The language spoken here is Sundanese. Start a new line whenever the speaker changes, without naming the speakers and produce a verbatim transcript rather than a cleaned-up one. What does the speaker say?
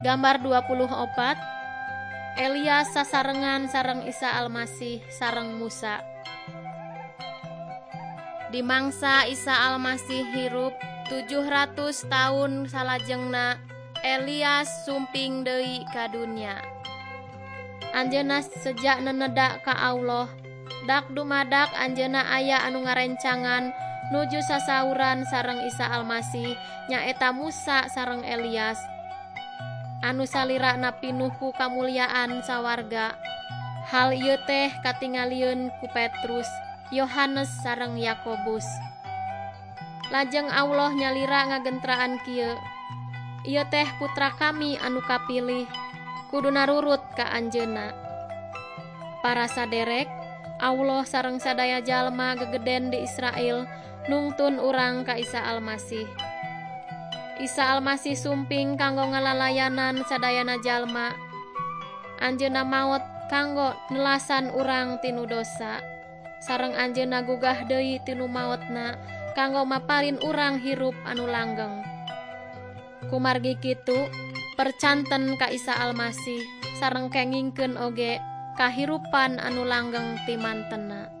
Gambar dua puluh opat Elias sasarengan sareng Isa Almasih sareng Musa. Di mangsa Isa Almasih hirup tujuh ratus tahun salajengna Elias sumping deui ka dunya. Anjeunna sejak nenedak ka Allah, dak dumadak anjeunna aya anu ngarencangan nuju sasauran sareng Isa Almasih nyaeta Musa sareng Elias. Anu salirana pinuh ku kamuliaan sawarga. Hal ieu teh katingalieun ku Petrus, Yohanes sareng Yakobus. Lajeng Allah nyalira ngagentraan kieu, ieu teh putra kami anu kapilih, kudu narurut ka anjeunna. Para saderek, Allah sareng sadaya jalma gegeden di Israel nungtun urang ka Isa Almasih. Isa Almasih sumping kanggo ngalalayanan sadayana jalma. Anjeunna maot kanggo nelasan urang tinu dosa. Sareng anjeunna gugah deui tinu maotna kanggo maparin urang hirup anu langgeng. Kumargi kitu, percanten ka Isa Almasih sareng kengingkeun oge kahirupan anu langgeng ti mantenna.